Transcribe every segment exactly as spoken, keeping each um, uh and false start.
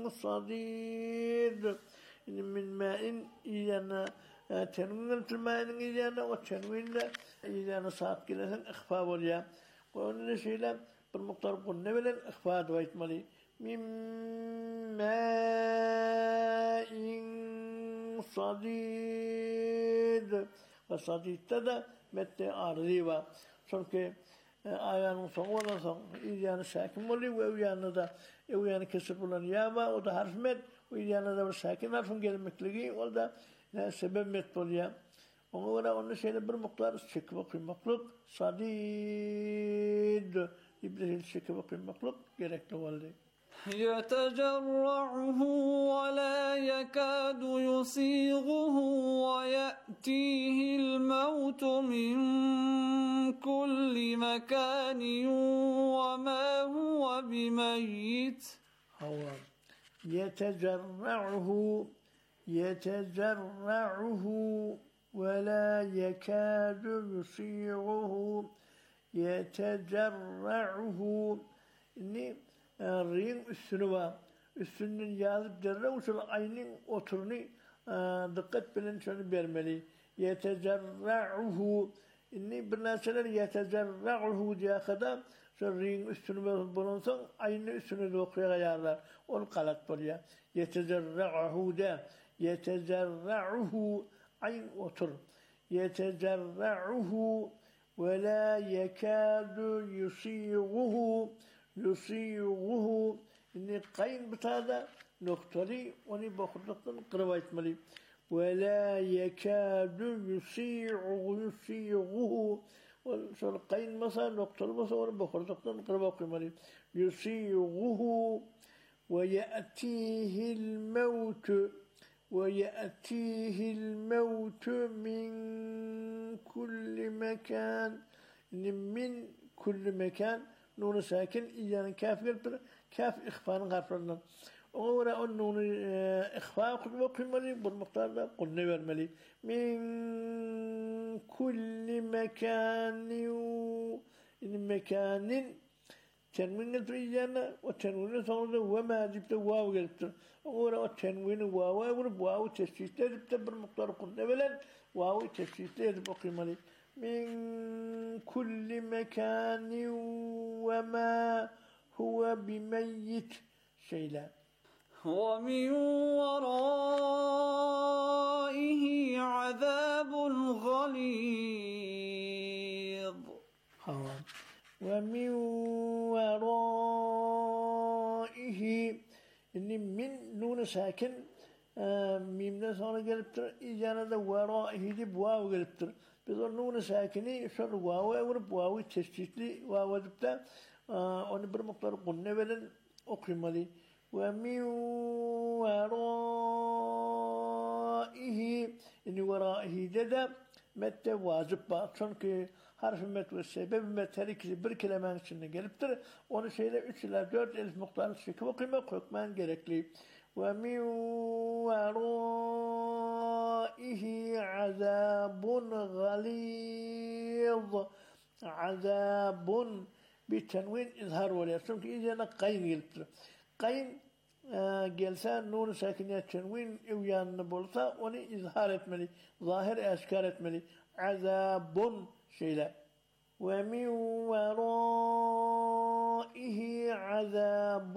صديد من ماء إيانا تنوين الماء إيانا وتنوين إيانا صاد كلا إخفاء وليا وأن شيلا بالمقدار قلنا بلا إخفاء دويت ملي من ماء صديد وصديد تدا متى أرضيوا سنك آيان صغونا صغ إيجان ساكن مولي وإيجان دا إيجان كسر بلان يابا ودا حرف مت وإيجان دا ساكن حرف غير مكلقي ودا سبب مت بوليا وغورا أن شيء بالمقدار الشك وقي مخلوق صديد يبدأ الشك وقي مخلوق جرك نوالي يتجرعه ولا يكاد يسيغه ويأتيه الموت من كل مكان وما هو بميت هو يتجرعه يتجرعه ولا يكاد يسيغه يتجرعه إني الرين السنوى السنة يالب درة وصل عينين أطرني دقت بلنشان بيرملي يتجرعه إني بالناسنا يتجرعه جاخدا الرين السنوى بلنسان عين السنوى الوقية غيارلا والقلق بليا يتجرعه دا يتجرعه عين أطر يتجرعه ولا يكاد يصيغه يصيغه إني قين بتادا نقطري وني بخطط قروات ملي ولا يكاد يصيغه يصيغه وصل قين مثلا نقطر مثلا وني بخطط قروات ملي يصيغه ويأتيه الموت ويأتيه الموت من كل مكان من كل مكان نون ساكن إيانا كاف قلبنا كاف إخفاء غافرنا وغورا النون إخفاء قد وقملي بالمقدار قلنا برملي من كل مكان إن مكان تنوين إيانا وتنوين صورة وما جبت واو قلبت وغورا التنوين واو ورب واو تشتيت جبت بالمقدار قلنا بلن واو تشتيت بقملي من كل مكان وما هو بميت شيلا ومن ورائه عذاب غليظ ومن ورائه إن من نون ساكن ميمنا صار قلبتر إجانا دا ورائه دي بواو قلبتر بذور نون ساكني شر واو ورب واو تشتيت لي واو دبتا أنا برمقدار قلنا بلن أقيم لي ومن ورائه إن ورائه جدا متى واجب باطن كي حرف مت والسبب مت هذيك بركة لما نشن قلبتر وأنا شيء لا إيش لا جورج ألف مقدار شيء وقيمة قيمة قلك لي ومن ورائه عذاب غليظ عذاب بتنوين إظهار ولا سمك إذا قين قلت قين جلسان نون ساكنة تنوين إويان نبولتا وني إظهارت ملي ظاهر أشكالت ملي عذاب شيلا ومن ورائه عذاب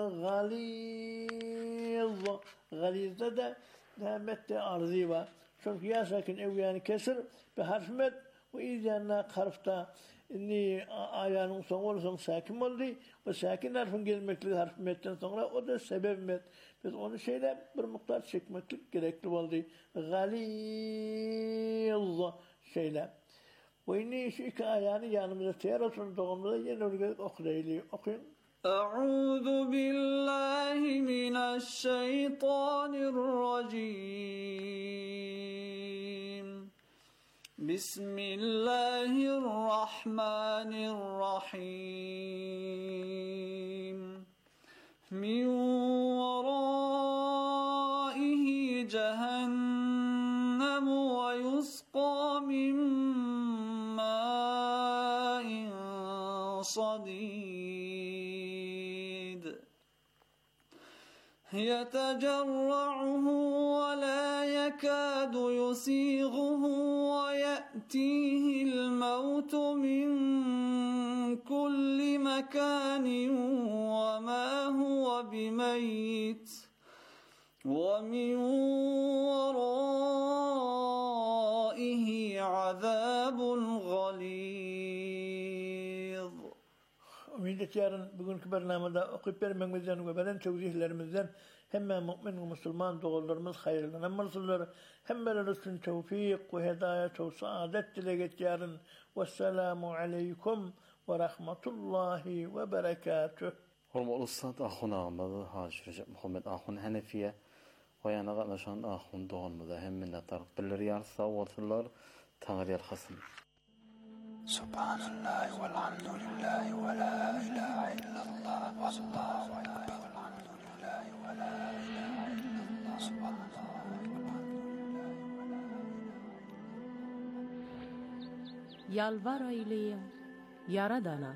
غليظ غليظ ده ده متى أرضيبا شوف يا ساكن أويان كسر بحرف مت وإذا أنا خرفتا إني آيان صغور صغ ساكن ملدي وساكن حرف جل مكل حرف مت صغرا وده سبب مت بس أنا شيء ده برمقدار شك مكل كريكت ملدي غليظ شيء لا وإني شيء كآيان يعني من التيارة صندوق من ينورج أخرى لي أقيم أعوذ بالله من الشيطان الرجيم بسم الله الرحمن الرحيم من ورائه جهنم ويسقى من ماء صديد يتجرعه ولا يكاد يسيغه ويأتيه الموت من كل مكان وما هو بميت ومن ورائه عذاب غليظ. Millet yarın bugünkü bernamada okuyup vermemizden ve veren tevzihlerimizden hem mümin ve Müslüman doğullarımız hayırlanamazlar. Hem belirsin tevfik ve hidayet ve saadet dileget yarın. Vesselamu aleykum ve rahmetullahi ve berekatuh. Hormatly ustad ahunamyzy Haşir Recep Muhammed ahun Hanefiye we ýa-da gatnaşan ahun doğulmada hem minnetdarlyk bildirýär. Sag bolsunlar, Taňry ýarhasyn. Subhanallah walhamdulillah wa la ilaha illallah wallahu akbar walhamdulillah wa la ilaha illallah subhanallah walhamdulillah. Yalvar eyleyin Yaradana.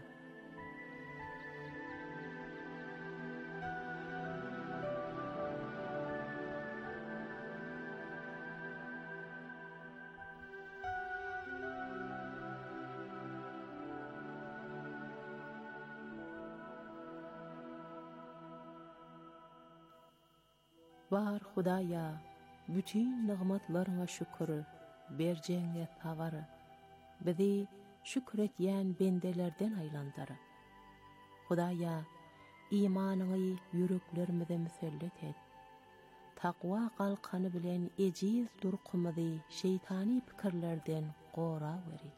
Var Hudaýa, bütün nigmatlaryňa şükür, berjeňe tawar. Bizi şükür etýän bendelerden aýlandyr. Hudaýa, imanyňy yüreklerimize müsellet et. Takwa galkany bilen ejiz durqumyzy şeytani pikirlerden gora beri.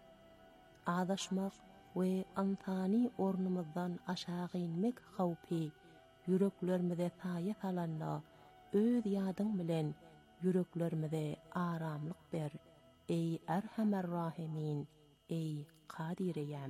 Adaşmak we antani ornumyzdan aşağı inmek hawpy yüreklerimize taýa salanna. Öz ýadyň bilen yüreklerimize aramlyk ber. Ey Erhamer Rahimin, ey Kadireyem.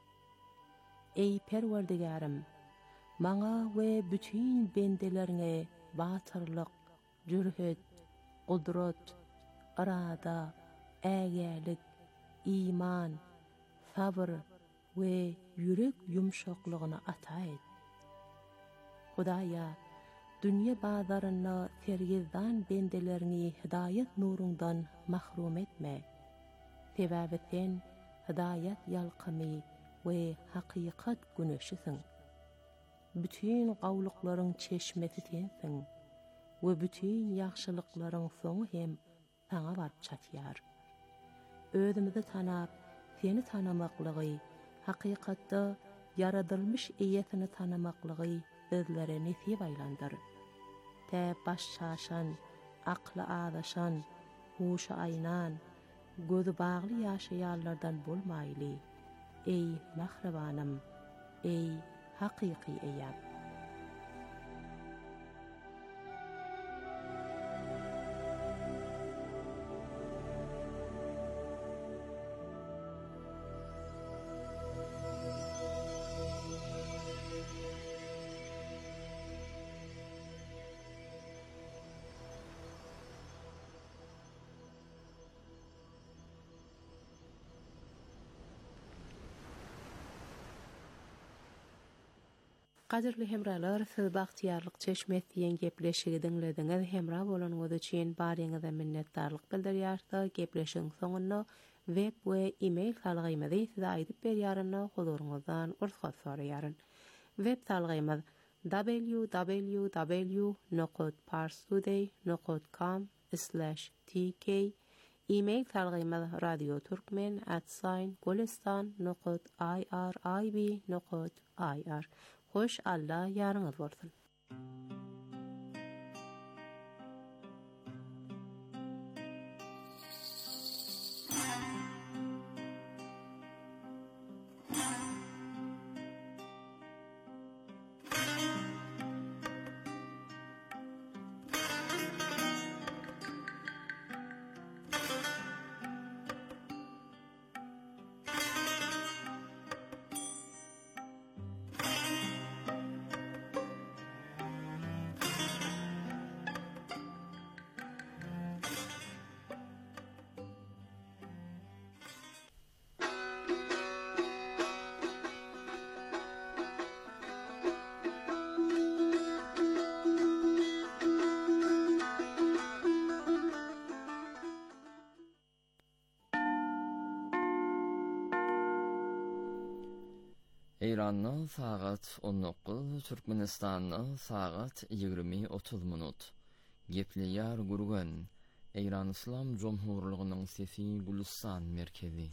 Ey Perwerdigarim, maňa we bütün bendeleriňe batyrlyk, jürhet, gudrat, arada, ägälik, iman, sabr we yürek yumşaklygyny ata et. Hudaýa, dünya bazaryna sergizdan bendelerini hidayet nurundan mahrum etme. Sebäbi sen hidayet yalqamy we hakykat güneşisin. Bütün gawlyklaryň çeşmesi sensiň we bütün ýagşylyklaryň soňy hem saňa baryp çatýar. Özümizi tanap, seni tanamaklygy, hakykatda yaradylmış eýetini tanamaklygy bizlere nesip aýlandyr. Tä baş şaşan, akly adaşan, huşa aynan, gözü bagly ýaşaýarlardan bolmaýly. Ey mahrebanym, ey hakyky eýem. Qadirli hemralar, siz bagtyarlyk çeşmet diýen gepleşigi dinlediňiz. Hemra bolanyňyz üçin baryňyza minnetdarlyk bildirýärdi. Gepleşigiň soňunda web we e-mail salgymyzy size aýdyp berýärynä huzuruňyzdan urfat soraýaryn. Web salgymyz w w w nokta parstoday nokta com slash t k. E-mail salgymyz radioturkmen at golestan nokta i r i b nokta i r. Hoş Allah yarınız bolsun. İran'ın saat on dokuz, Türkmenistan'ın saat yigirmi otuz minut. Gepliyar gurgan, İran İslam Cumhurluğu'nun sesi Gülistan merkezi.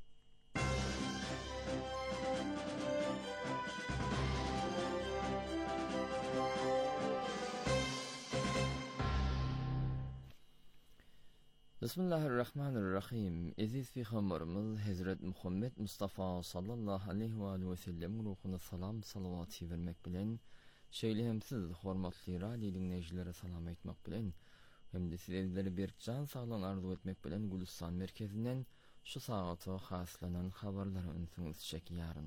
Bismillahirrahmanirrahim. Aziz peygamberimiz Hazret Muhammed Mustafa sallallahu aleyhi ve aleyhi ve sellem ruhuna salam salavatı vermek bilen şeýlehemsiz hormatly radio dinleýijilere salam aýtmak bilen hem de sizleri bir can sağlan arzu etmek bilen Gülistan merkezinden şu saata haslanan habarlara ünsüňiz çekýäryn.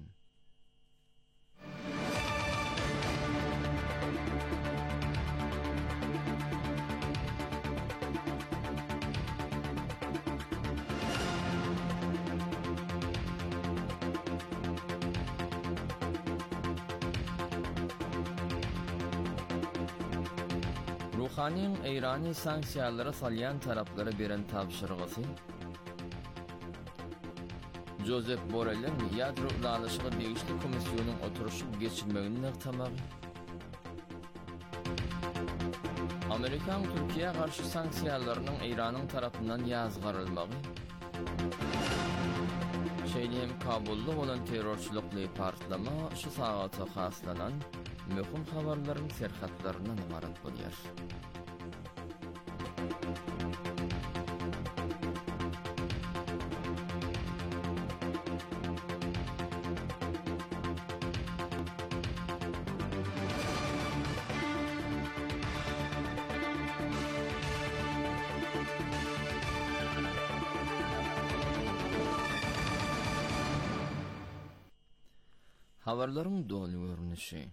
Ruhaniň Eýrany sanksiýalara salýan taraplara beren tapşyrygy Josep Borrell'in ýadro ulaşygy degişli komissiýonyň oturuşy geçirmegini tamagy. Amerikan Türkiýe garşy sanksiýalarynyň Eýranyň tarapyndan ýazgarylmagy. Şeýlem Kabulda bolan terrorçylykly partlama şu sagata haslanan möhüm habarlaryň serhatlaryndan ibarat bolýar. Habarlaryň dolu görnüşi.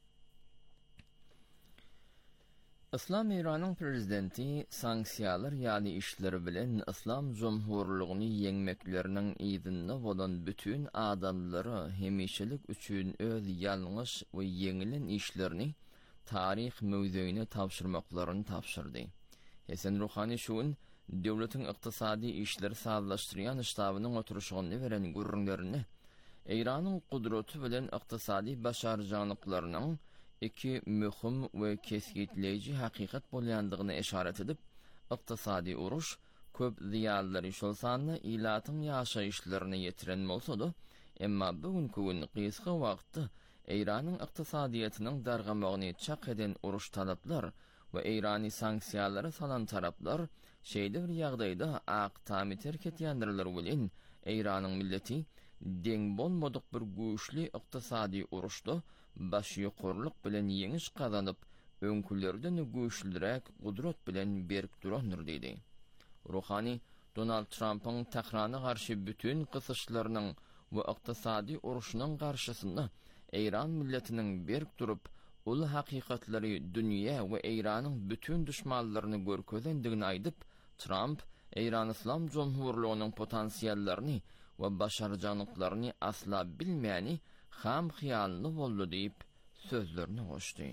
İslam İran'ın prezidenti sanksiýalar ýaly işleri bilen İslam Cumhurluğuny ýeňmekleriniň ýygyny bolan bütün adamlary hemişelik üçin öz ýalňyş we ýeňilen işlerini tarih möwzeýine tapşyrmaklaryny tapşyrdy. Hasan Ruhani şuň döwletiň ykdysady işleri sazlaşdyrýan ştabynyň oturuşyny beren gurrunlaryny Eýranyň gudraty bilen ykdysady başarjanyklarynyň iki möhüm we kesgitleýiji hakykat bolýandygyny işaret edip, ykdysady uruş köp ziýanlary şol sanyny ilatyň ýaşaýyşlaryna ýetiren bolsa-da, emma bugünkü gün gysga wagtda Eýranyň ykdysadyýatynyň dargamagyny çak eden uruş talaplar we Eýrany sanksiýalary salan taraplar şeýle bir ýagdaýda ak tamy terk etýändirler bilen Eýranyň milleti deň bolmadyk bir güýçli ykdysady uruşda baş ýokurlyk bilen ýeňiş gazanyp, öňkülerden güýçlürek gudrat bilen berk durandyr diýdi. Ruhani Donald Trump'ın Tehrana garşy bütün gysyşlarynyň we ykdysady uruşynyň garşysynda Eýran milletiniň berk durup, ul hakykatlary dünýä we Eýranyň bütün düşmanlaryny görkezendigini aýdyp, Trump Eýran İslam Cumhurluğunyň potansiýallaryny we başarjanyklaryny asla bilmeýäni ham hyýalny boldy diýip sözlerini goşdy.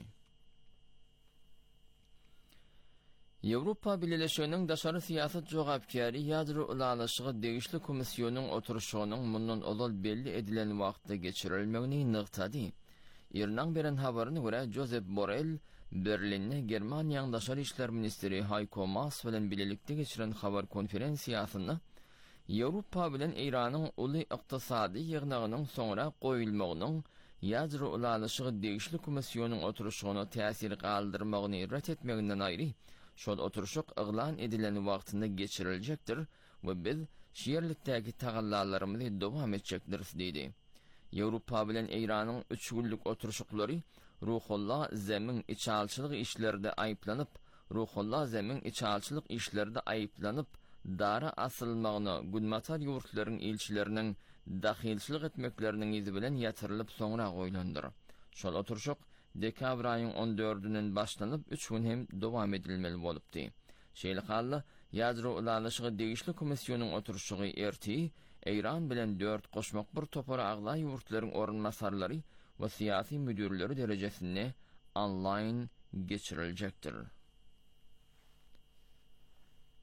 Ýewropa Birleşiginiň daşary siýasat jogapkary ýadro ulaşygy degişli komissiýonyň oturuşynyň mundan olal belli edilen wagtda geçirilmegini nykdady. Irnaň beren habaryna görä Josep Borrell Berlinne Germaniýanyň daşary işler ministri Heiko Maas bilen bilelikde geçiren habar konferensiýasynda Ýewropa bilen Eýranyň uly ykdysady ýygnagynyň soňra goýulmagynyň ýadro ulaşygy degişli komissiýonyň oturuşyny täsir galdyrmagyny ret etmeginden aýry, şol oturuşyk yglan edilen wagtynda geçiriljekdir we biz şeýerlikdäki tagallarlarymyzy dowam etjekdirmiz diýdi. Ýewropa bilen Eýranyň üç günlük oturuşyklary Ruhullah zemin içalçylyk işlerinde aýplanyp, Ruhullah zemin içalçylyk işlerinde aýplanyp, dara asylmagyny gudmatar ýurtlaryň elçileriniň dahilçilik etmekleriniň izi bilen ýatyrylyp soňra goýlandyr. Şol oturuşyk dekabr aýynyň on dördünden başlanyp üç gün hem dowam edilmeli bolupdy. Şeýle hally ýadro ulaşygy degişli komissiýonyň oturuşygy erti Eýran bilen dört goşmak bir topara agla ýurtlaryň orunmasarlary we syýasy müdürleri derejesinde online geçiriljekdir.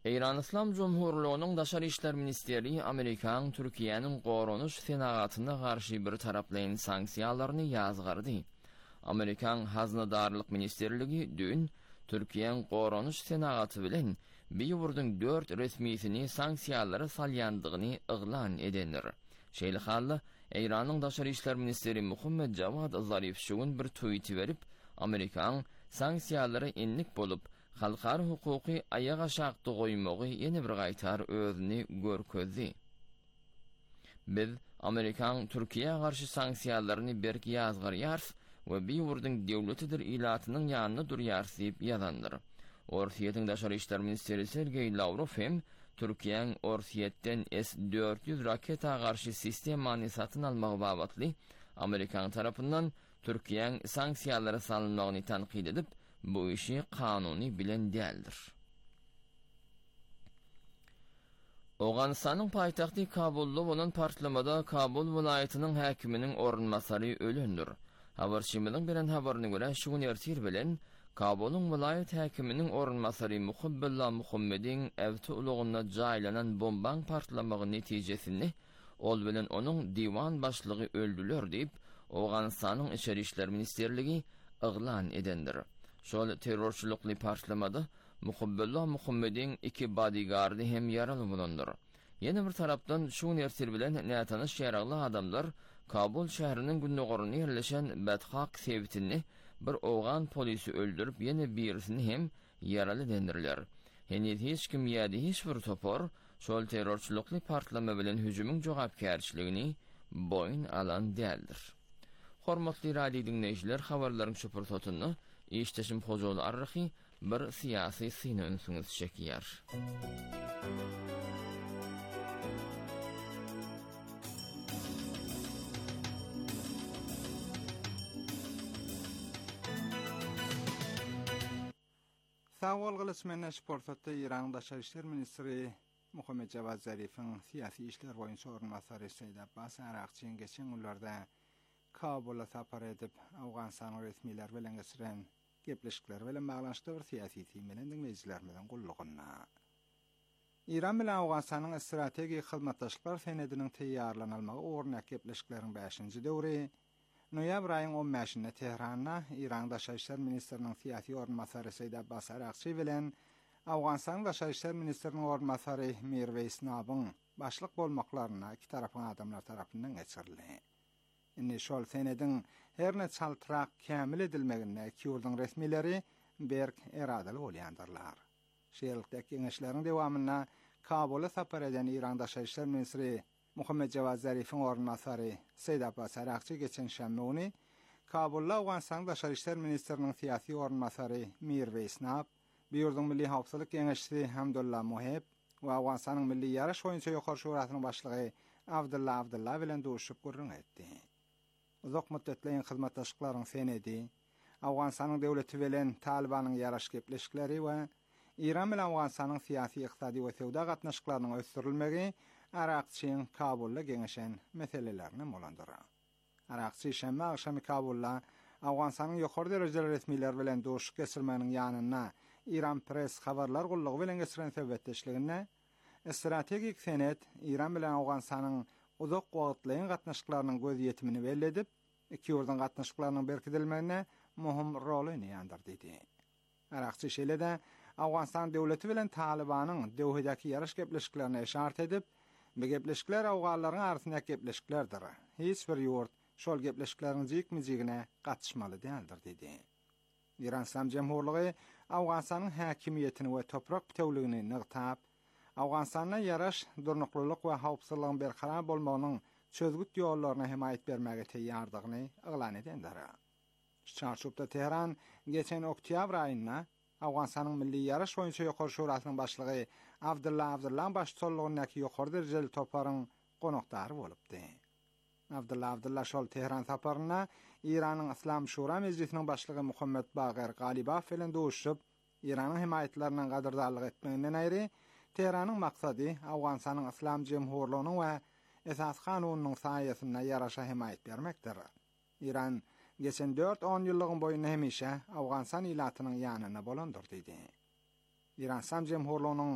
Eýran Islam Jumhurlygynyň Daşary işler ministeri Amerikaň Türkiýanyň gorunuş senagatyna garşy bir taraplayan sanksiýalaryny ýazgardy. Amerikaň Hazynadarlyk ministerligi dün Türkiýanyň gorunuş senagaty bilen biýurdyň dört resmiýetini sanksiýalary salýandygyny yglan edenler. Şeýle hally Eýranyň Daşary işler ministeri Muhammed Javad Zarif şugun bir tweet berip, Amerikaň sanksiýalary enlik bolup, halkar hukuky ayağa aşakdy goýmagy ýene bir gaýtar özüni görkezdi. Biz Amerikaň Türkiýe garşy sanksiýalaryny berki ýazgarýar we biýurdyň döwletidir ilatynyň ýanyna durýar diýip ýazandyr. Orsiýetiň Daşary işler ministeri Sergey Lavrov hem Türkiýanyň Orsiýetden S dört yüz raketa garşy sistemany satyn almagy babatly Amerikaň tarapyndan Türkiýanyň sanksiýalary salynmagyny tanqid edip, bu işi kanuny bilen däldir. Awganistanyň paýtagty Kabulda bolan partlamada Kabul vilayatynyň häkiminiň orunmasary ölendir. Habarçymyň bilen habaryna görä şugun ertir bilen Kabulun vilayat häkiminiň orunmasary Muhabbullah Muhammediň äwti ulugyna jaýlanan bombaň partlamagy netijesinde ol bilen onuň diwan başlygy öldüler diýip Awganistanyň Içeri işler ministerligi yglan edendir. Şol terrorçulukly partlamada Muhabbullah Muhammediň iki bodyguardy hem yaraly bolandyr. Ýene bir tarapdan şu nerser bilen nätanyş ýaragly adamlar Kabul şäheriniň günnägoruna ýerleşen Badhaq sebitini bir awgan polisi öldürüp ýene birisini hem yaraly dendirler. Henüz hiç kim ýa-da hiç bir topor şol terrorçulukly partlama bilen hüjümüň jogapkärçiligini boyun alan däldir. Hormatly radio dinleýijiler, habarlaryň şu pursatyny işteşim hojaly arrahy bir siyasi synonysyňyz çekýär. Sağol gylysmana sportda Ýran Daşary işler ministri Muhammed Javad Zarifiň siyasi işler boýunça orunmasary Seýid Abbas Arakçyň geçen ýyllarda Kabul'a sapar edip Awganistanyň resmiýetleri bilen geçiren gepleşikler bilen baglanşykda bir siyasi teýmelen dinleýijilerimiň gullugyna. Iran bilen Awganistanyň strategik hyzmatdaşlyklar senediniň teýýarlanmagy ornak gepleşikleriň beşinji döwri noýabr aýynyň on beşinde Tehranda Iran Daşary işler ministriniň siyasi orunmasary Seýid Abbas Arakçy bilen Awganistanyň Daşary işler ministriniň orunmasary Mirweis Nabyň başlyk bolmaklaryna iki tarapyň adamlar tarapyndan geçirildi. Indi şol senedin her ne çaltyrak kämil edilmegine iki ýurduň resmiýetleri berk eradly bolýandyrlar. Şeýlelikdäki ňeşleriň dewamyna Kabul'a sapar eden Iran Daşary işler ministri Muhammed Javad Zarifiň orunmasary Seýid Abbas Arakçy geçen şäme güni Kabulda Awganistanyň Daşary işler ministriniň siyasi orunmasary Mirweis Nab, biýurduň milli hawpsuzlyk geňeşçisi Hamdullah Moheb we Awganistanyň milli ýaraş boýunça ýokary şurasynyň başlygy Abdullah Abdullah bilen duşup gurrun etdi. Uzak müddetli hyzmatdaşlyklaryň senedi, Awganistanyň döwleti bilen Talibanyň ýaraş gepleşikleri we Iran bilen Awganistanyň siyasi, iqtisadi we sowda gatnaşyklarynyň ösdürilmegi Arakçyň Kabulda geňeşen meselelerini bolandyr. Arakçy şäme akşamy Kabulda Awganistanyň ýokary derejeli resmiýetler bilen duşup geçirmeginiň ýanyna Iran press habarlar gullugy bilen geçiren sebäpdeşligine strategik senet Iran bilen Awganistanyň uzak wagtly gatnaşyklarynyň göz ýetimini belledip, iki ýurduň gatnaşyklarynyň berkidilmegine muhim rol oýnaýandyr diýdi. Arakçy şeýle-de Awganistan döwleti bilen Talibanyň döwhedäki ýaraş gepleşiklerini eşart edip, bu gepleşikler awganlaryň arasyndaky gepleşiklerdir. Hiç bir ýurt şol gepleşikleriň jekmijigine gatnaşmaly däldir diýdi. Iran Islam Jemhurlygy Awganistanyň häkimiýetini we toprak bütewligini nygtap, Awganistanyň ýaraş, durnuklylyk we hawpsuzlygyň berqarar bolmagynyň çözgüt ýollaryna himayet bermäge teýýardygyny yglan edendir. Çarşupda Tehran geçen oktyabr aýynda Awganistanyň milli ýaraş boýunça ýokary şurasynyň başlygy Abdullah Abdullah başçylygyndäki ýokary derejeli toplaryň gonaktary bolupdy. Abdullah Abdullah şol Tehran saparyna Iranyň Islam Şura Meclisiniň başlygy Muhammed Bagher Galibow bilen duşup, Iranyň himayetleriniň gadyrdarlyk etmeginden aýry Tehranyň maksady Awganistanyň Islam Jemhurlygynyň we esas kanunynyň saýasyna ýaraşa himayet bermekdir. Iran geçen dört on ýyllygyň boýunça hemişe Awganistan ilatynyň ýanyna bolandyr diýdi. Iran Islam Jemhurlygynyň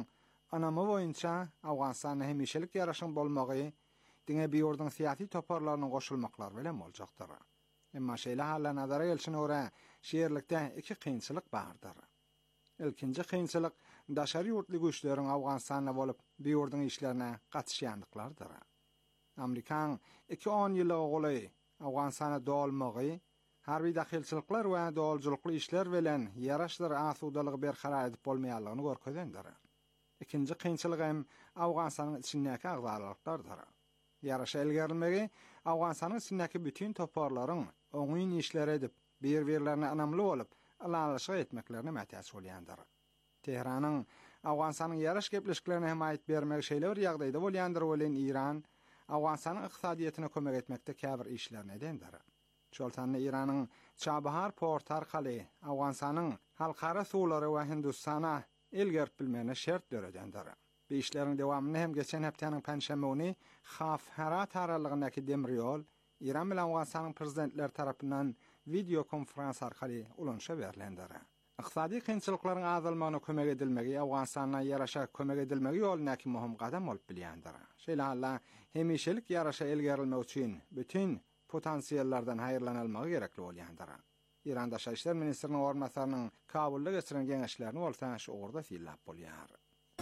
anamı boyunça Awganistan'a hemişelik yaraşın bolmagy diňe bir ýurdun syýasy toparlaryna goşulmaklar bilen boljakdyr. Emma şeýle halla nazara gelşine görä şeýerlikde iki kynçylyk bardyr. Ilkinji kynçylyk daşary ýurtly güýçleriň Awganistanda bolup bir ýurdun işlerine gatışýandyklardyr. Amerikan iki on ýylyg goly Awganistana dolmagy, harby dahilçilikler we doljulukly işler bilen ýaraşdyr asudalygy berqarar edip bolmaýanlygyny görkezendir. İkinji kynçylyk hem Awganistanyň içindäki agzalyklardyr. Ýaraşa elgerilmegi Awganistanyň içindäki bütün toparlaryň oňyn işler edip bir-birlerine anamly bolup alanlaşyk etmeklerine mätäs bolýandyr. Tehranyň Awganistanyň ýaraş gepleşiklerine hemayet bermek şeýle bir ýagdaýda bolýandyr bolan İran Awganistanyň ykdysadyýatyna kömek etmekde käbir işler edendir. Şoltany İranyň Çabahar port arkaly Awganistanyň halkara suwlary we Hindistana elgerip bilmegine şert döredendir. Bu işleriň dewamyny hem geçen hepdeniň panşenbe güni Xaf-Herat aralygyndaky demir ýol İran bilen Awganistanyň prezidentleri tarapyndan video konferans arkaly ulanşa berilendir. Iqtisadi kynçylyklaryň azalmagyna kömek edilmegi Awganistana ýaraşa kömek edilmegi ýolundaky muhim gadam bolup bilýändir. Şeýle halla hemişelik ýaraşa elgerilmek üçin bütün potensiýallardan haýyrlanylmagy gerekli bolýandyr. İran Daşary işler ministriniň ornamasarynyň Kabulda geçiren geňeşlerini bolsa şu orda fiýillap bolýar.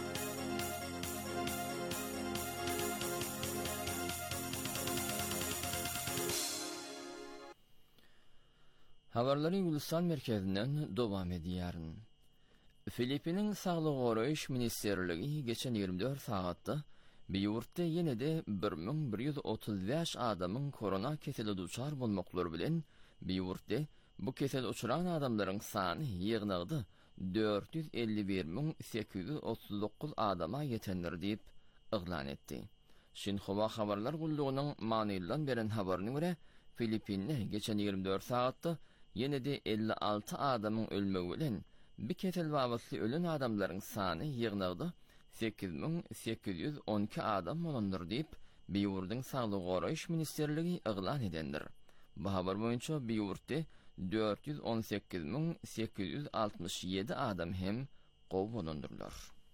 Habarları Gülistan merkezinden dowam edýäryn. Filipiniň Saglyk goraýyş ministerligi geçen ýygrimi dört sagatda bir ýurtda ýene-de bir miň bir ýüz otuz beş adamyň korona keseli duçar bolmaklary bilen bir ýurtda bu kesel uçuran adamlaryň sany ýygnagdy dört yüz elli bir miň sekiz yüz otuz dokuz adama ýetendir diýip yglan etdi. Şinhua habarlar gullugynyň manylan beren habaryna görä Filipinde geçen ýygrimi dört sagatda ýene-de elli alty adamyň ölmegi bilen bir kesel wagtly ölen adamlaryň sany ýygnagdy sekiz miň sekiz yüz on iki adam bolandyr diýip bir ýurdun Saglyk goraýyş ministerligi yglan edendir. Bu habar boýunça bir ýurtda dört yüz on sekiz miň sekiz yüz altmış ýedi adam hem gowy bolandyrlar.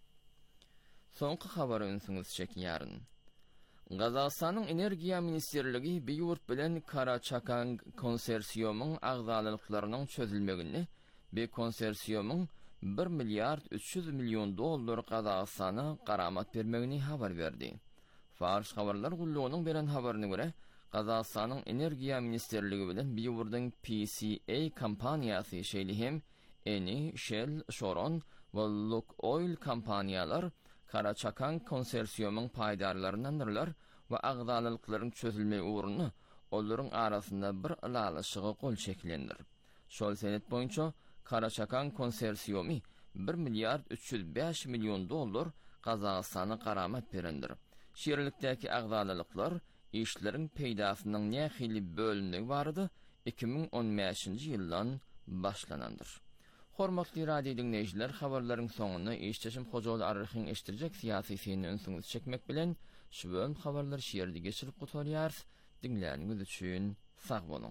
Soňky habaryny soňuz çekýäryn. Gazagystanyň Energiýa ministerligi bir ýurt bilen Karaçakan konsorsiýumyň agzalyklarynyň çözülmegini bir konsorsiýumyň bir milyard üç yüz milyon dollar Gazagystana garamat bermegini habar berdi. Fars habarlar gullugynyň beren habaryna görä Gazagystanyň Energiýa ministerligi bilen bir ýurdun P C A kompaniýasy şeýle hem Eni, Shell, Chevron we Lukoil kompaniýalar Karaçakan konsorsiýumyň paýdarlaryndandylar we agzalyklaryň çözülme uğruny olaryň arasynda bir alalaşygy gol çeklendir. Şol senet boýunça Karaçakan konsorsiýumy bir milyard üç yüz beş milyon dollar Gazagystana garamat berendir. Şeýerlikdäki agzalyklar işleriň peýdasynyň nähili bölünigi bardy iki miň on beşinji ýyldan başlanandyr. Hormatly radio dinleýijiler, habarlaryň soňuna işçeşim Hojaly Arryhyň eşdirjek syýasy seni öňsüňiz çekmek bilen şu bölüm habarlar şeýerde geçirip gutarýar. Dinleýäniňiz üçin sag boluň.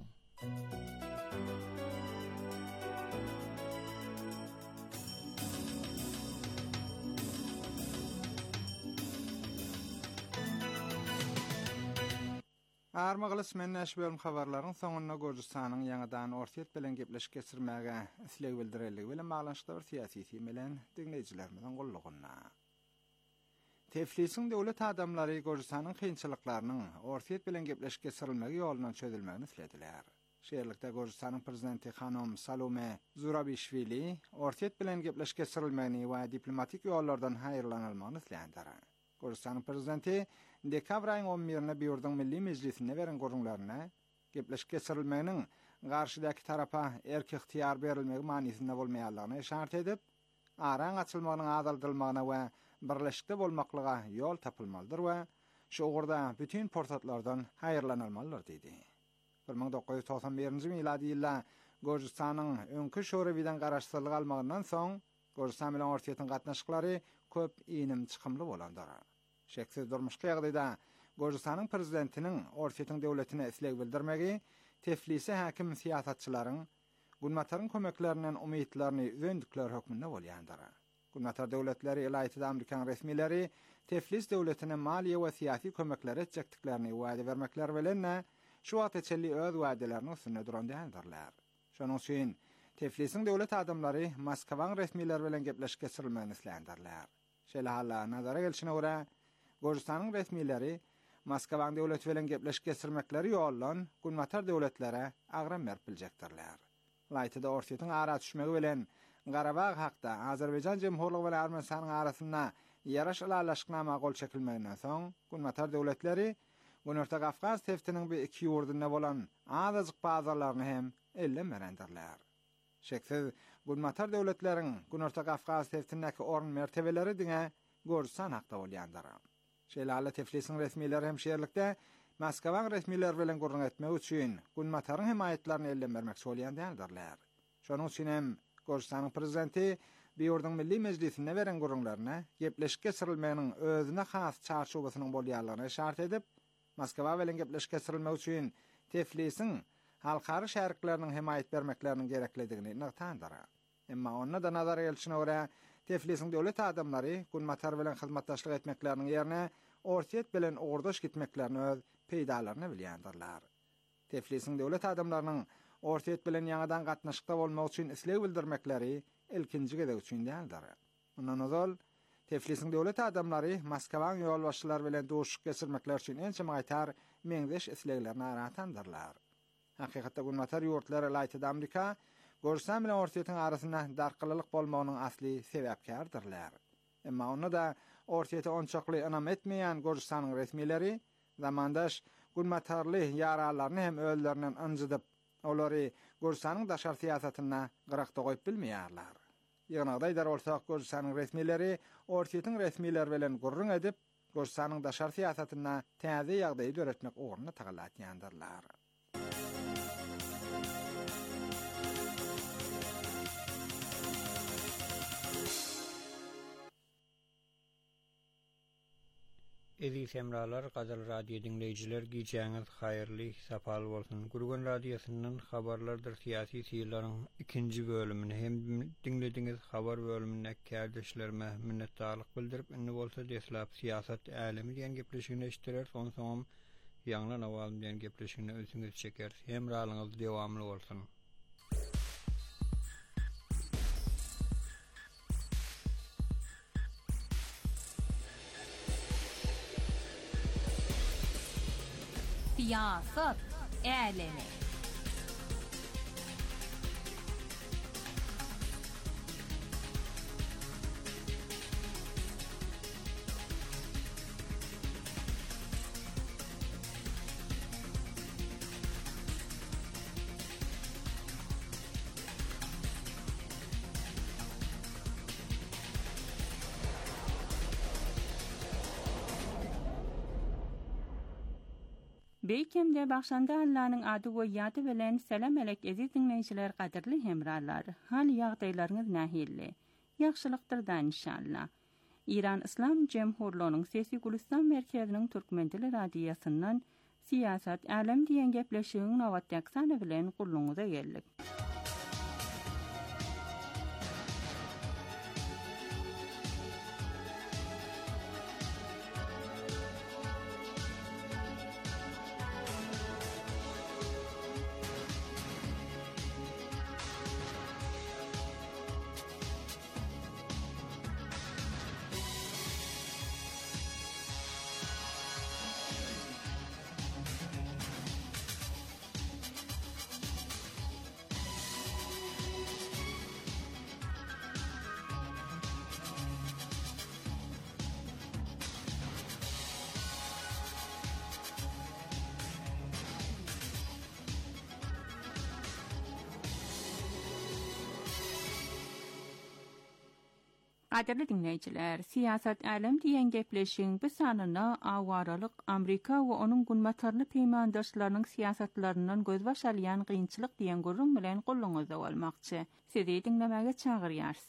Armagylys menneş bölüm habarlaryň soňuna Gürjistanyň ýangydan ortiýet bilen gepleşik geçirmäge isleg bildiriligi bilen baglanşykda bir syýasy teým bilen dinleýijilerimiziň gullugyna. Tiflis'in döwlet adamlary Gürjistanyň kynçylyklarynyň ortiýet bilen gepleşik geçirilmegi ýolundan çözülmegini isleddiler. Şeýerlikde Gürjistanyň prezidenti Hanom Salome Zurabishvili ortiýet bilen gepleşik geçirilmegini we diplomatik ýollardan haýyrlanylmagyny isleýändir. Gürjistanyň prezidenti dekabr aýynyň on birinde bir ýurdun milli mejlisinde beren gorunlaryna gepleşik geçirilmeginiň garşydaky tarafa erki ixtiýar berilmegi manysynda bolmaýanlygyny işaret edip, araň açylmagynyň azaldylmagyna we birleşikde bolmaklyga ýol tapylmalydyr we şu ugurda bütün portatlardan haýyrlanylmalydyr diýdi. bir miň dokuz yüz toksan birinji miladi ýylda Gürjistanyň öňkü şorebiden garaşdyrlyk almagyndan soň Gürjistan bilen ortiýetiň gatnaşyklary köp inim çykymly bolandyr. Şeksiz durmuşky ýagdaýda Gürjistanyň prezidentiniň ortiýetiň döwletine isleg bildirmegi Tiflis'e hakim siýasatçylaryň Gulmataryň kömeklerinden umytlaryny üzendikleri hökmünde bolýandyr. Gunnatar döwletleri ýylyda Amerikan resmileri Tiflis döwletine maliýe we syýasy kömekler etjekdiklerini wada bermekler bilen şu wagt içeli öz wadalaryny üstüne durandylar. Şonuň üçin Tiflis'in döwlet adamlary Moskwaň resmileri bilen gepleşip geçirilmegini islendirler. Şeýle hala nazara gelişine görä, Gürjistanyň resmileri Moskwaň döwleti bilen gepleşip geçirmekleri ýollan Gunnatar döwletlere agram berip biljekdirler. Laýtyda ortaýyň ara düşmegi bilen Garabag hakda Azerbaýjan Jemhurlygy bilen Armenistanyň arasynda ýaraş alaşyknama gol çekilmeginden soň Gunnatar döwletleri Günorta Kafkas teftiniň bir iki ýurdunda bolan azazyk bazarlaryny hem elle merendirler. Şeksiz Gunnatar döwletleriň Günorta Kafkas teftindäki orun mertebeleri diňe Gürjistan hakda bolýandyr. Şeýle Tiflis'in resmileri hem şeýerlikde Moskwaň resmileri bilen gurrun etmek üçin Gunnatar'yň himayetlerini elle bermek bolýandylar. Şonuň üçin hem Gürjistanyň prezidenti bir ýurdun milli meclisine beren gurrunlaryna gepleşip geçirilmeginiň özüne has çarşubasynyň bolýanlygyny şart edip, Moskwa bilen gepleşip geçirilmek üçin Tiflis'in halkary şärikleriniň himayet bermekleriniň gereklidigini ýa-da Emma onda da nazara gelişine görä, Tiflis'in döwlet adamlary Gunnatar bilen hyzmatdaşlyk etmekleriniň ýerine ortaýet bilen ogurdaş gitmeklerini öz peýdalaryny bilýändirler. Tiflis'in döwlet adamlarynyň ortaýet bilen ýaňadan gatnaşykda bolmak üçin isleg bildirmekleri ilkinji gedek üçin däldir. Ondan ozal Tiflis'in döwlet adamlary Moskwaň ýolbaşçylary bilen duşup geçirmekler üçin ençe maýtar meňdeş isleglerini aratandyrlar. Hakykatda Gunnatar ýurtlary laýtyda Amerika, Gürjistan bilen ortaýytyň arasynda darkylylyk bolmagynyň asly sebäpkärdirler. Emma onu da ortaýyty onçakly anam etmeýän Gürjistanyň resmileri zamandaş Gunnatarly ýaralaryny hem öldürlerinden anjydyp, olary Gürjistanyň daşary syýasatyna gyrakda goýup bilmeýärler. Ýagnaýdaýlar bolsak Gürjistanyň resmileri ortaýytyň resmileri bilen gurrun edip, Gürjistanyň daşary syýasatyna täze ýagdaý döretmek oruny tagalatýandyrlar. Ezi semralar, gadal radio dinleyijiler, giýjäňiz haýyrly, sapaly bolsun. Gurgun radiosynyň habarlardyr syýasy syýlaryň ikinji bölümini hem dinlediňiz habar bölümine kärdeşlerime minnetdarlyk bildirip, indi bolsa deslap syýasat älemi diýen gepleşigini eşitdiler, son soňam ýaňlan awalym diýen gepleşigini özüňiz çeker. Hemralyňyz dewamly bolsun. Siyasat älemi. Beýkemde başanda Allah'ın adı we ýady bilen selam elek eziz dinleýijiler, gaderli hemralar. Hal ýagdaýlaryňyz nähilli? Ýagşylykdyrdan inşallah. İran İslam Jemhurlygynyň Sesi Gülistan merkeziniň türkmen dili radiosynyň Siýasat älem diýen gepleşiginiň awatdaksany bilen gulluňyza geldik. Gaderli dinleyijiler, siýasat älem diýen gepleşiň bu sanyna awaralyk Amerika we onuň gunmatarly peýmandaşlarynyň siýasatlaryndan gözbaş alýan gynçylyk diýen gurrun bilen gulluňyzda bolmakçy. Sizi dinlemege çagyrýarys.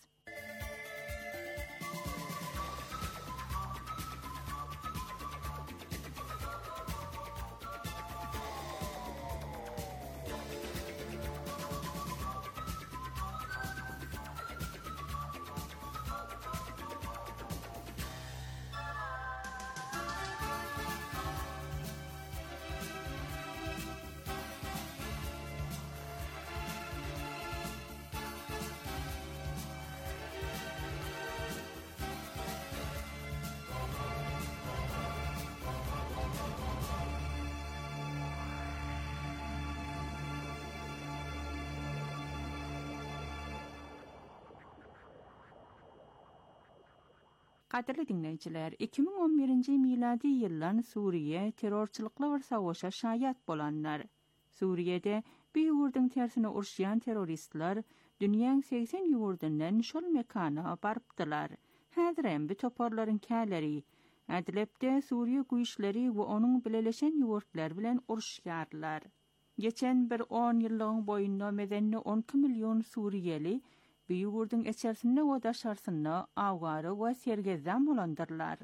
Qadirli dinleyiciler, iki bin on birinji miladi ýyldan Suriye terrorçylykla bir savaşa şaýat bolanlar. Suriýede bir ýurdyň tersine urşýan terroristler dünýäň seksen ýurdundan şol mekana barpdylar. Häzirem bu toparlaryň käleri Adlepde Suriýe güýçleri we onuň bileleşen ýurtlar bilen urşýarlar. Geçen bir on ýyllygyň boýunda medenni on iki milyon Suriýeli bu ýurdyň içerisinde we daşarsyna awgary we sergezem bolandyrlar.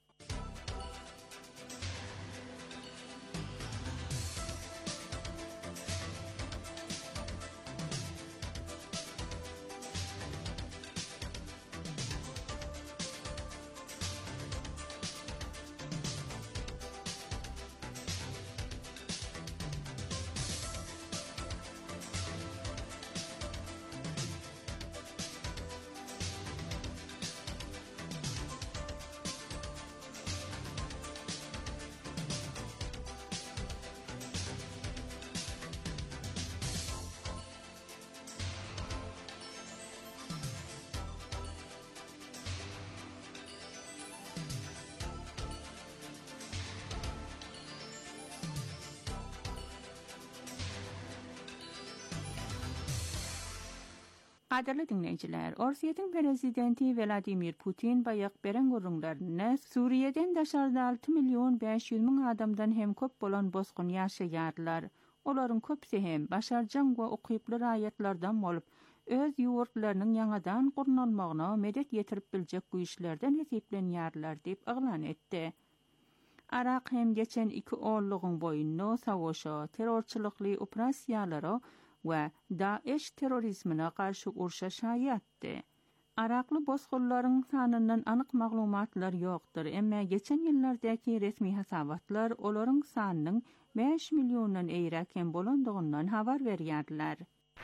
Qadirli dinleyiciler, Orsiýetin prezidenti Vladimir Putin baýak beren gurrunlaryna Suriýeden daşarda altı milyon beş yüz min adamdan hem köp bolan bosgun ýaşaýarlar. Olaryň köpsi hem başarjan we okyply raýatlardan bolup, öz ýurtlarynyň ýangadan gurnalmagyna medet ýetirip biljek güýçlerden hesiplenýärler diýip aglan etdi. Arak hem geçen iki oğulluğun boyunlu savaşa, terörçülükli operasiyaları ve Daesh terörizmine karşı urşa şaýatdy. Araklı bozgulların sanından anık maglumatlar yoktur, emma geçen yıllardaki resmi hasabatlar olaryň sanynyň beş milyondan eýräkem bolandygyndan habar berýärler.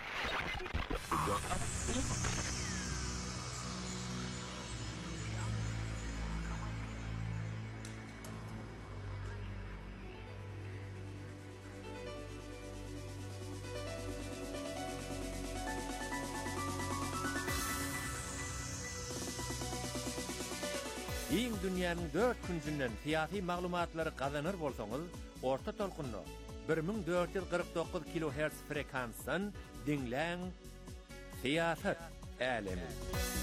Iň dünýäniň dört künsünden fiýaty maglumatlary gazanır bolsaňyz, orta tolkunly bir ming dört yüz kırk dokuz kilohertz frekansdan dinläň Fiýasat älemi.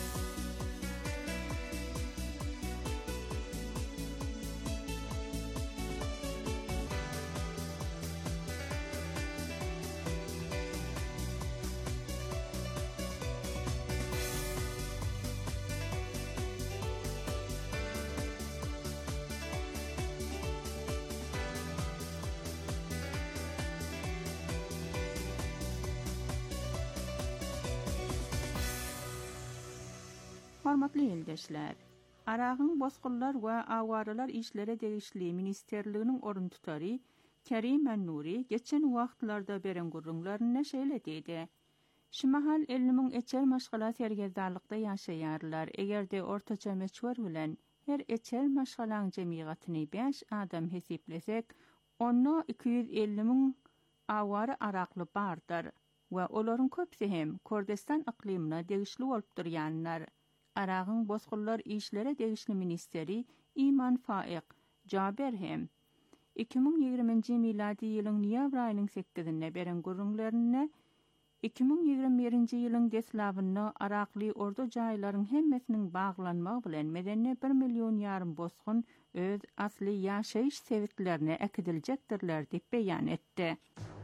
Hormatly ýoldaşlar, Aragyň bozgullar we awarylar işlere degişli ministerliginiň orun tutary Kerim Nuri geçen wagtlarda beren gurrunlaryna şeýle diýdi. Şimahal elli min eçer maşgala sergezdarlykda ýaşaýarlar. Egerde ortaça meçhur bilen her eçer maşgalaň jemgyýatyny beş adam hesaplesek, onda iki yüz elli min awary arakly bardyr we olaryň köpsi hem Kurdistan iklimine degişli bolup durýanlar. Aragyň bozgullar işlere degişli ministeri İman Faiq Jaber hem iki bin ýigriminji miladi ýylyň noýabr aýynyň sekizinde beren gurrunlaryna iki bin ýigrimbi birinji ýylyň deslawyna arakly ordu jaýlaryň hemmesiniň baglanmagy bilen medeni bir milyon ýarym bozgun öz asly ýaşaýyş sebitlerine äkidiljekdirler diýip beýan etdi.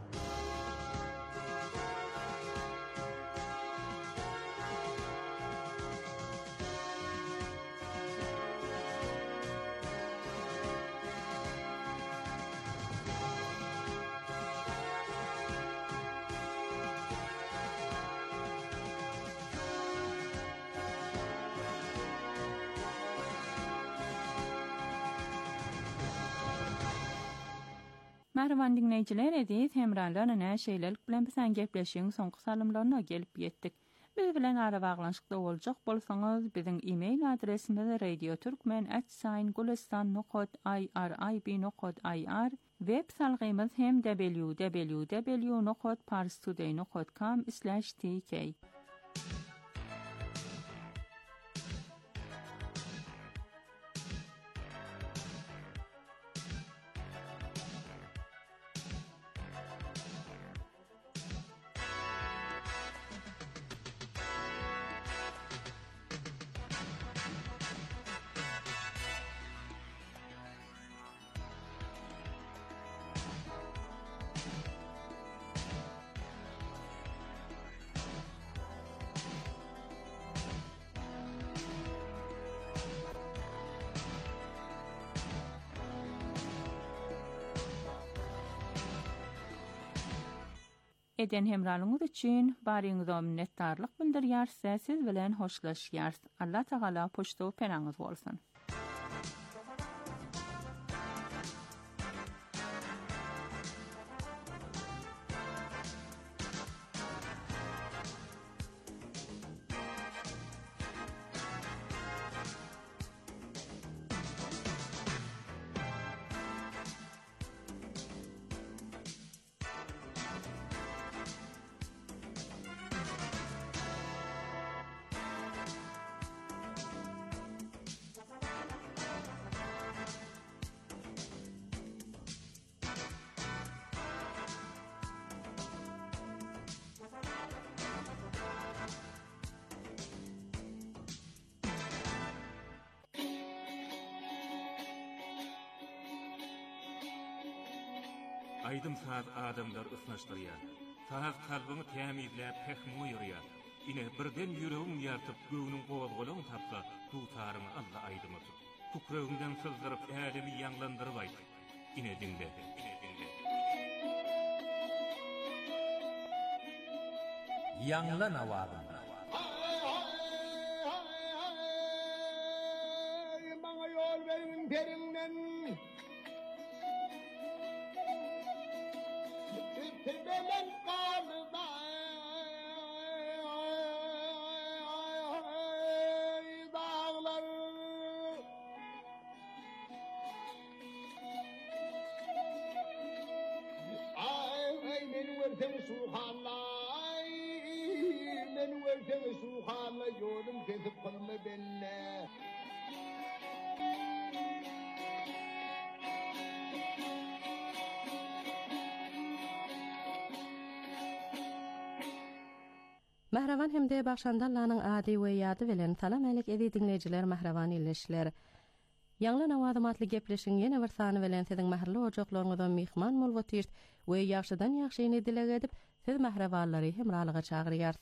Merhaban dinleyiciler, edis hemralarına şeýlelik bilen bilen gepleşiň soňky salymlaryna gelip ýetdik. Biz bilen ara baglanşykda boljak bolsaňyz, biziň e-mail adresimiz radioturkmen at gulistan nokta i r i b nokta i r, web salgymyz hem w w w nokta parstoday nokta com slash t k. eden hemralyňyz üçin baryňyza minnetdarlyk bildirýär. Siz bilen hoşlaşýar. Allah Taala poşto penaňyz bolsun. Aydım saat adamlar ısnaşdırýar. Saat kalbyny tämizläp pehmi ýürýär. Ine birden ýüregiň ýartyp göwüniň gowalgylygyny tapsa, tutaryň Allah aydymy. Kukrögiňden sızdyryp ädemi ýanglandyryp aýt. Ine dinle, ine dinle. Ýanglan awady. Maňa ýol berin perinden. Tebelen kalda dağlar ay meni versen suhalay meni versen suhalay yolum kesip kılma benne Mahravan hemde başandallanyň ady we ýady bilen salam alyk edi dinleýijiler, mahravan illeşler. Ýanglan awadymatly gepleşiň ýene bir sany bilen siziň mahrly ojaklaryňyzdan mihman bolýar we ýaşydan ýaşyny dileg edip siz mahrawanlary hemralyga çagyrýar.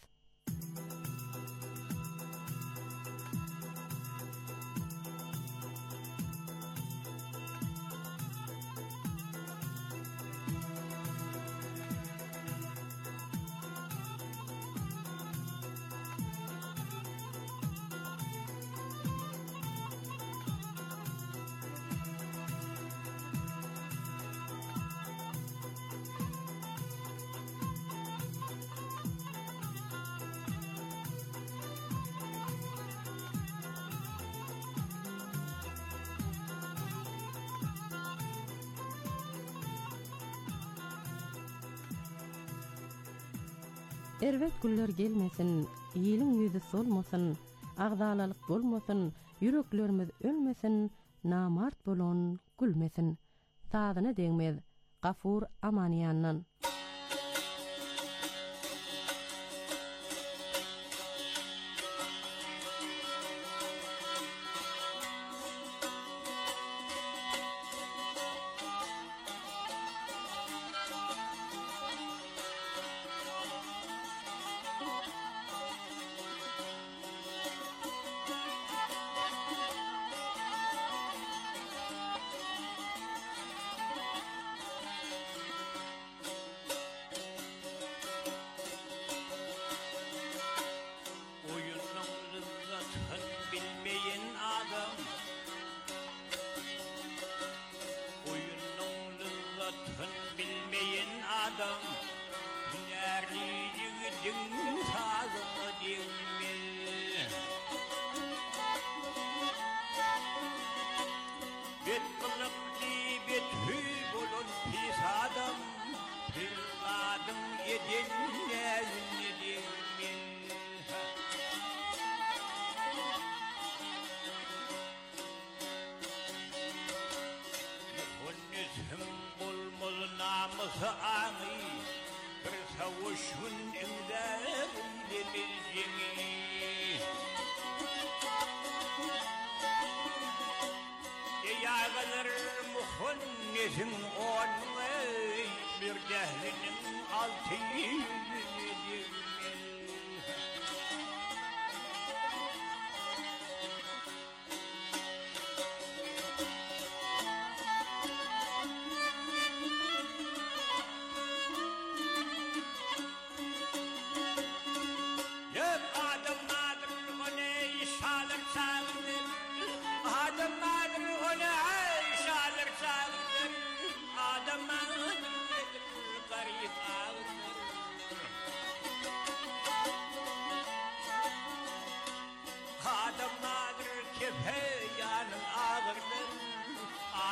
Erwet güller gelmesin, ýylyň ýüzi solmasyn, agdalalyk bolmasyn, yüreklerimiz ölmesin, namart bolan gülmesin. Sadyna deňmez, Gafur Amaniýandan.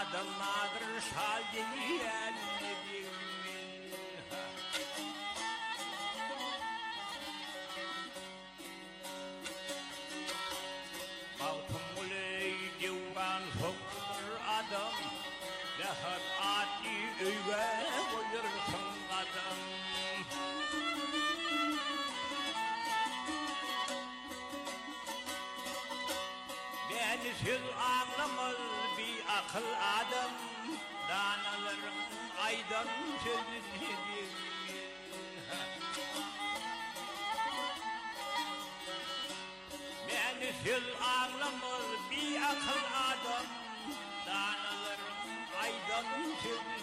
adamlar şal diyen Baltımuley divan hokkur adam Rahat adi öyve koyursun adam Beni siz anlamaz bir akıl adam Danalarım aydan sözünü Beni siz anlamaz bir akıl adam Danalarım aydan sözünü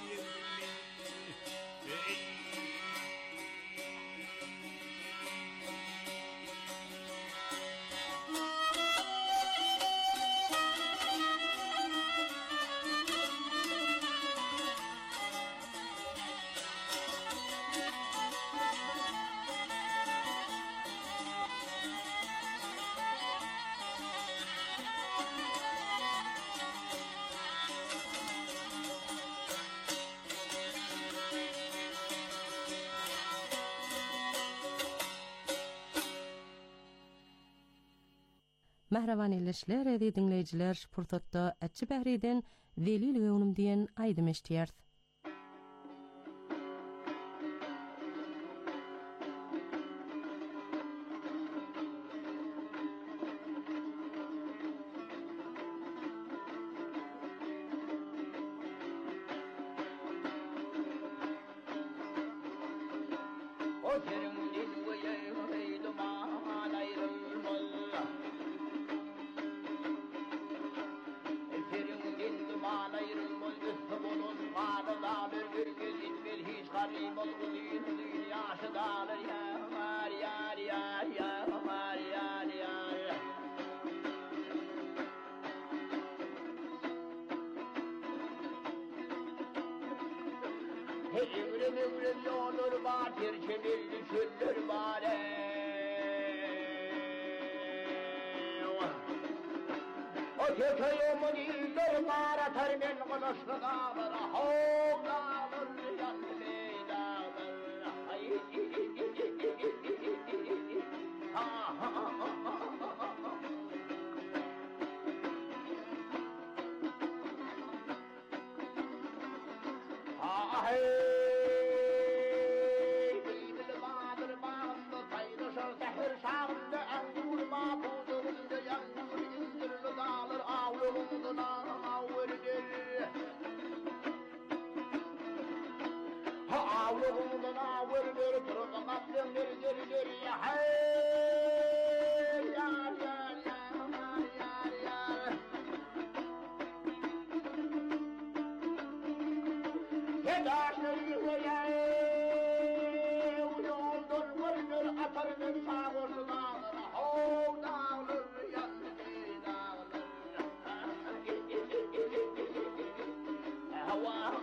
Mehraban elleşler edi dinleyiciler Purtotda Etçi Bəhriden Velil Gönüm diyen aydım eştiyert. Evrem evrem yolur var, terkemilli küllür var O kököyümün illeri var, atar men kılıçlı dağlar Hov dağlar, yanlı bey dağlar Ay, ha ha ha ha Ah hey Beybil bağdır bağımda sayılışır Zehir şağımda engur mabudurunda Yangur indirli dağlar Ağlığımda ağırdır Ha ağlığımda ağırdır Turba kaplım dir dir dir Hey yar yar yar yar yar Hedaşları yürüye Yoldur vurdur atardır sağırlı dağlar Hov dağlar yanlı dağlar Hava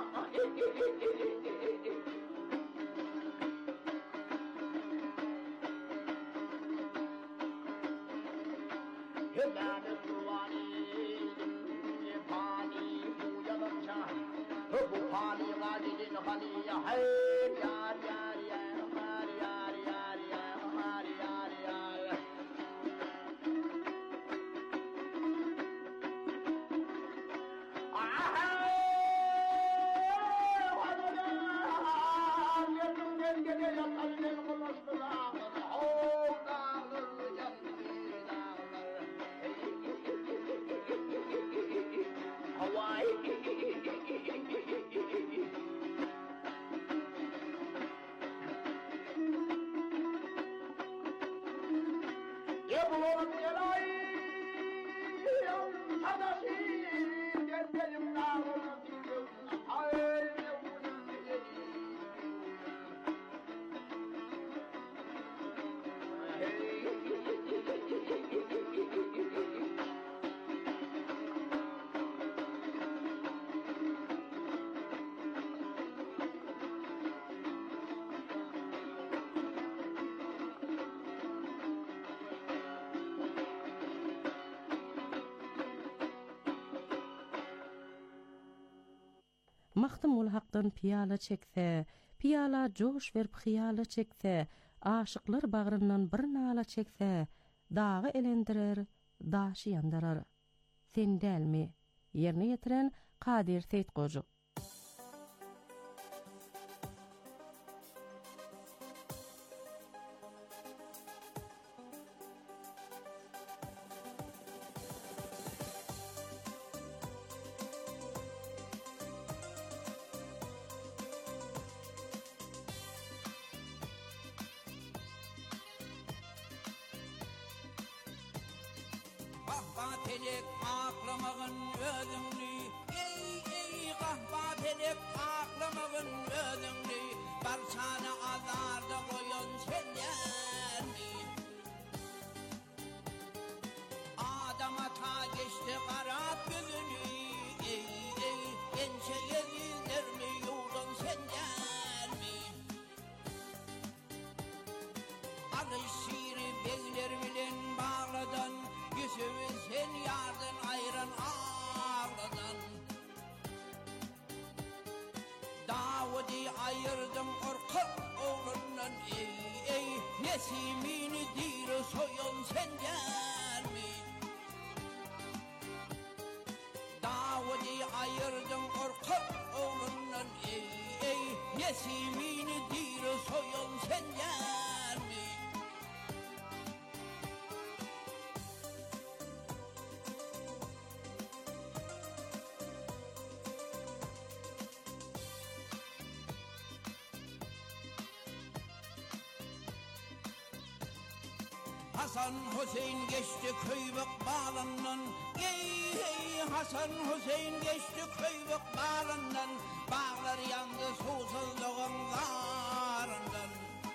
Hümanı duvani Pani bu yanım şah Bu pani gazilin haniye hayr yar yar yar yar yar yar yar yar yar Aha Hadi yerim gel gel yatarın kılıçlı dağlar Hov dağlar yanlı dağlar Havai Yebulun gelay Sadasi Gengelim dağına dildim Hayır yebulun Mahtum ol hakdan piyala çekse, piyala joş verip hiyala çekse, aşıklar bağrından bir nala çekse, dağı elendirer, daşı yandarar. Sen delmi, yerine yetiren Kadir Seyitgocu. Kahva pelek aklamagın özüngni, ey ey kahva pelek aklamagın özüngni, barçana azarda koyun sendenni. Adama ta geçti karat gözünü, ey ey ençe yezizler mi yurdun sendenni. Alış şiiri bezler bilen bağladan, Yüzümü sen yardın ayran ağladan. Davudi ayırdım orkak oğlundan, ey ey Nesimini diri soyun senden mi? Davudi ayırdım orkak oğlundan, ey ey Nesimini diri soyun senden mi? Hasan Hüseyin geçti köybük bağlandan, ey ey Hasan Hüseyin geçti köybük bağlandan, bağlar yandı susuzluğun zarından.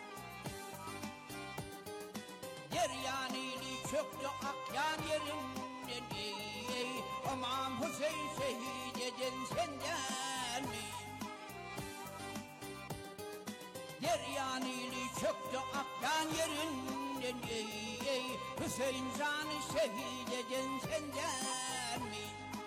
Yeryanili çöktü akyan yerimden, ey ey İmam Hüseyin şehit edin senden mi? Yeryanili çöktü akyan yerinden, ey ey Hüseyin canı şehit edin senden mi?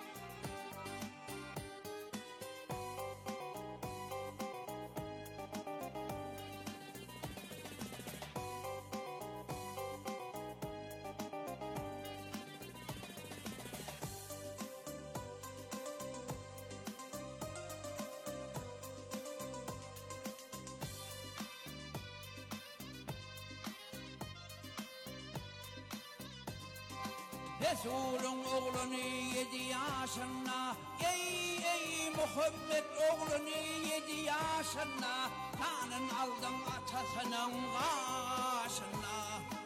Resulün oğlunu yedi yaşına, ey ey Muhammed oğlunu yedi yaşına, kanın aldın atasının başına.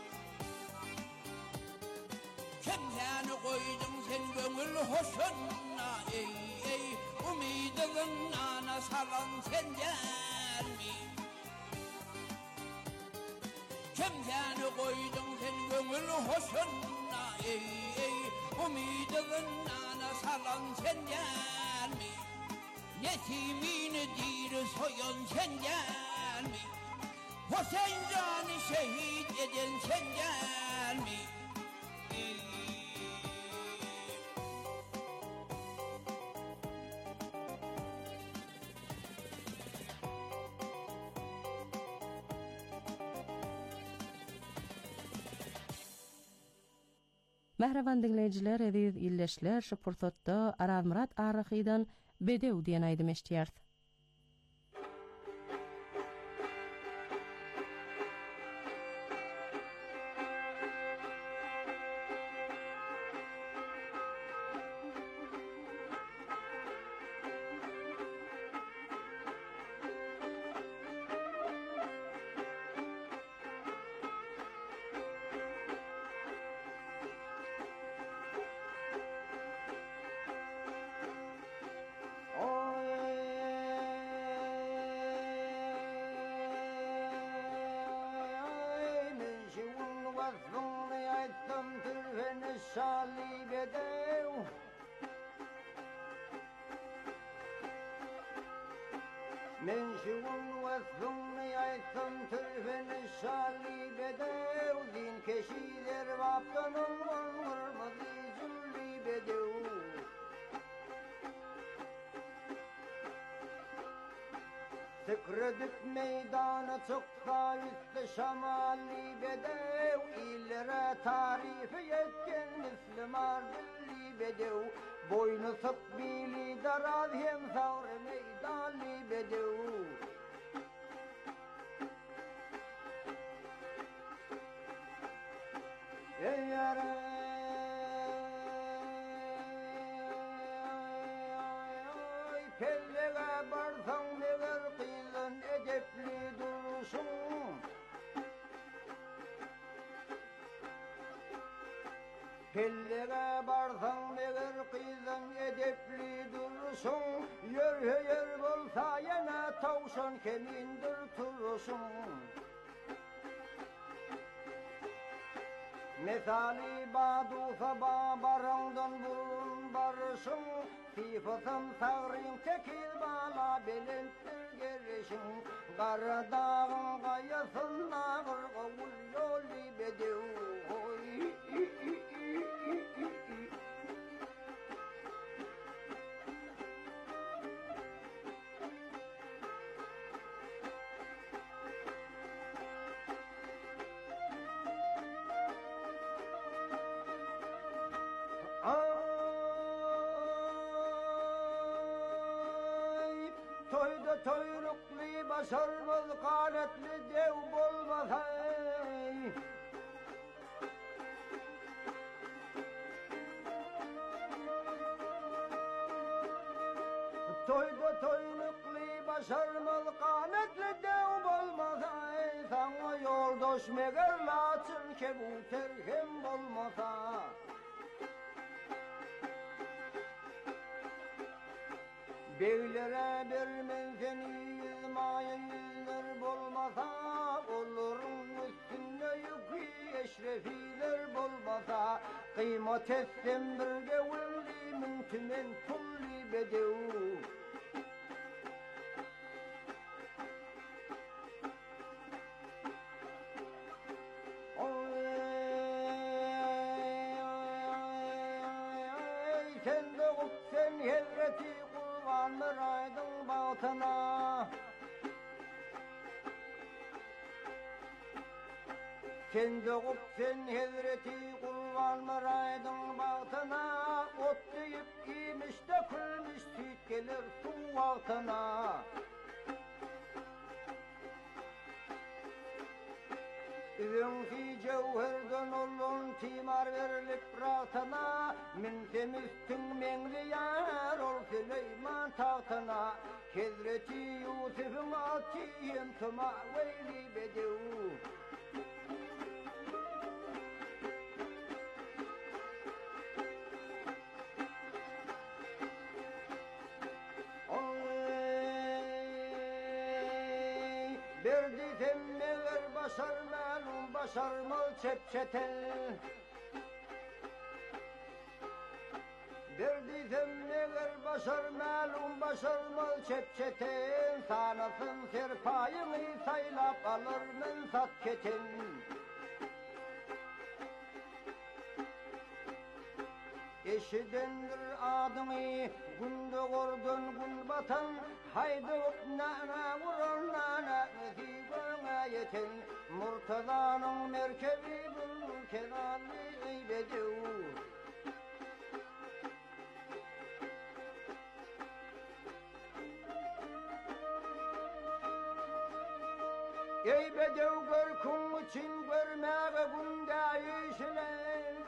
Kimseni koydun sen gönül hoşuna, ey ey umidinin ana salan senden mi? Kimseni koydun sen gönül hoşuna, ey ey umidinin ana salan senden mi? Yetimini diri soyun senden mi? Hüseyin canı şehit edin senden mi? Ey Mehreban dinleyiciler, ediz illeşler, şu pursatda Araz Murat Arrahydan Bedew diyen aýdym eşdiýär. Men şuun vasfını aytsam tülfeni şali bedev, din keşiler vaptanın olmazı zülli bedev. Tükredip meydana çıksa üstü şamalli bedev, İllere tarifi yetken Müslüman dilli bedev, boynu sık bili daraz hem savr meydanli bedev. Ey yara pellega barsan neger kıylan edepli duruşun, pellega barsan neger kıylan edepli duruşun, yer yer bolsa yana tavşan kemindir turuşun. Mesali badu sabah barangdan burun barışın, sifatım sağırın tekil bala belenttir gerişin, Kara dağın kayasında kırgavul yoli bedev. Toyda toyrukli başarmaz kanetli dev bolmasay, Toyda toyrukli başarmaz kanetli dev bolmasay, Sana yoldaş meger laçın kebuter hem bolmasa. Beylere bermen seni yüzmaya yüzler bolmasa, Olurun üstünde yükü eşrefiler bolmasa, Kıymat etsem bir gevulli müntimen kulli bedev. Sen de kut sen hevreti kurbanlar aydın batına, Sen de kut sen hevreti kurbanlar aydın batına, Ot deyip giymiş de külmüş süt gelir su altına. Üvünki cevherden olun timar verilip rahatına, Min temüstün mengli yar ol Süleyman tahtına, Kezreti Yusuf'un atiyem tuma veyli bedev. Berdi temmeler başar malum başarmal çepçeten, Berdi temmeler başar malum başarmal çepçeten, Sanasın serpayını saylap alır mensat keten. Eşidendir adını günde gordun gün batan, Haydi nana vuran nana mesibana yeten, Murtaza'nın merkebi bu kenarlı bedev. Ey bedev gör kum için görmeye günde işler,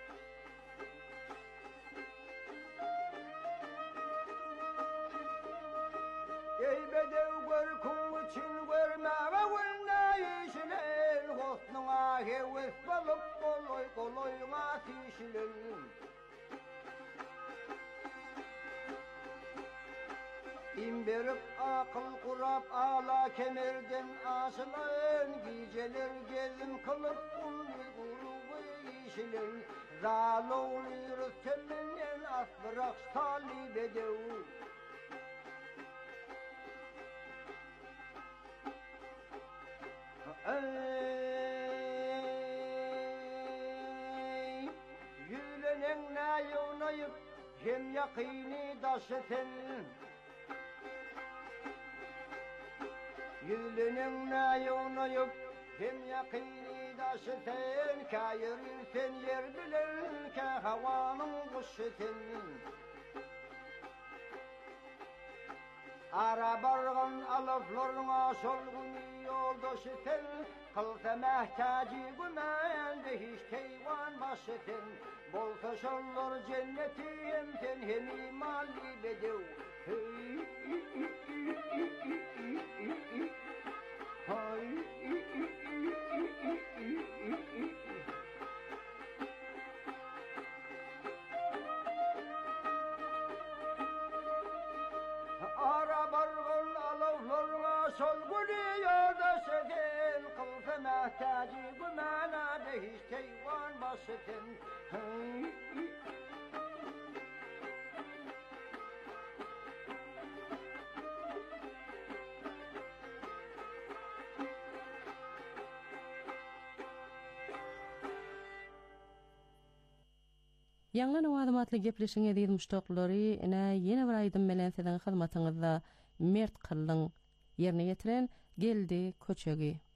Ey bedev gör kum için görmeye günde işler, Hosnuna heves balıp kolay kolay atışlar. İmberip akıl kurap ala kemerden asılan, Geceler gezim kılıp kulli grubu işler, Zaloğlu rüsteminden asbırak salli bedev. Ey yüylenen nayonayıp hem yakini daşeten, Yüzlünün nayunuyup hem yakini daşıtın kayırırken yer bilirken havanın kuşutun Arabarğın alıflarına solgun yoldaşıtın Kılsa mehtacı gümende hiç keyvan başıtın Bolsa şollar cenneti hemten hem imali bedev Arabarğın alıflarına solgun yoldaşıtın Kılsa mehtacı gümende hiç keyvan başıtın Ýanglan awadamatly gepleşiň edýän muştaklary ene ýene bir aýdym bilen sizin hyzmatyňyzda Mert Kyllyň ýerine getiren geldi köçegi.